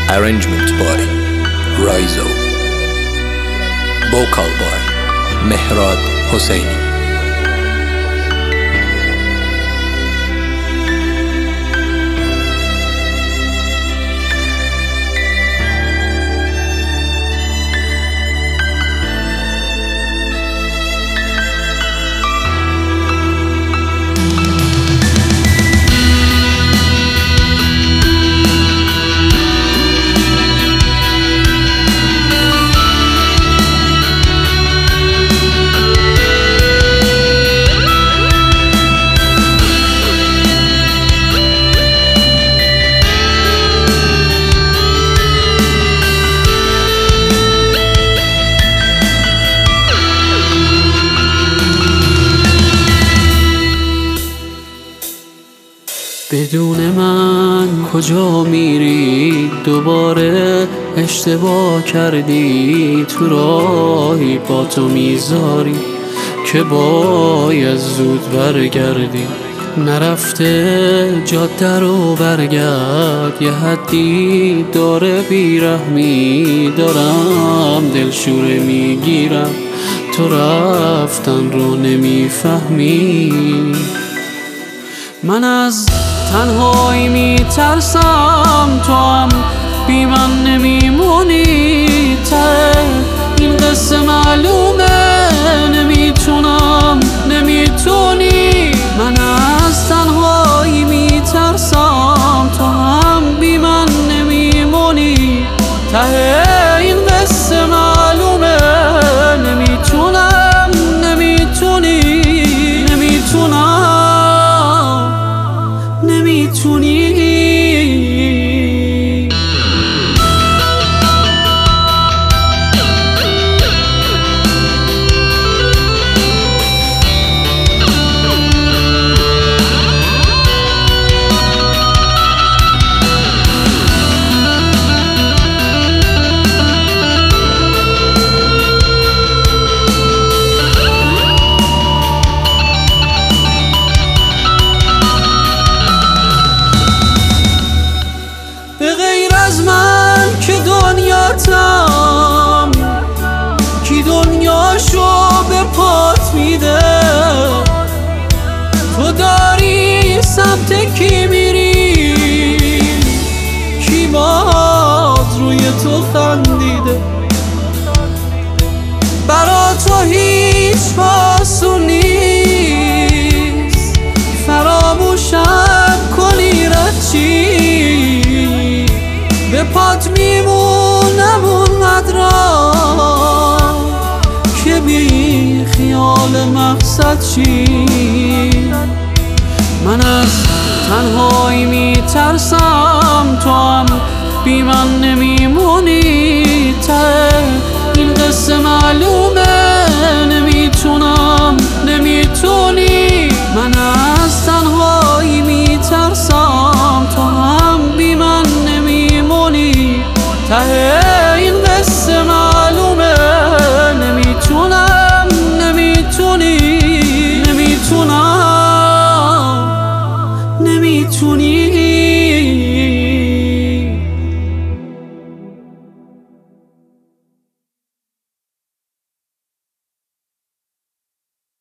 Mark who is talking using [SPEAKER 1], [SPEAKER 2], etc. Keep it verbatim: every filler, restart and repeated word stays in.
[SPEAKER 1] Arrangement by Raizo. Vocal by Mehrad Hosseini.
[SPEAKER 2] بدون من کجا میری؟ دوباره اشتباه کردی، تو راهی با تو میذاری که باید زود برگردی. نرفته جاده رو برگرد، یه حدی داره بیرحمی، دارم دلشوره میگیرم، تو رفتن رو نمیفهمی. من از تنهایی میترسم، تو هم بی من نمیمونی. ته این قصه معلومه، نمیتونم نمیتونی. من از تنهایی میترسم، تو هم بی من نمیمونی. ته این قصه معلومه، نمیتونم نمیتونی نمیتونم نمیتونی. به غیر از من که دنیاتم، کی دنیاشو به پات میده؟ تو داری سمت کی میری؟ کی باز روی تو خندیده؟ برا تو هیچ آسون نیست فراموشم کنی رچی. به پات میمونم اونقدرا که بی خیال مقصد چی. من از تنهایی میترسم، تو هم بی من نمی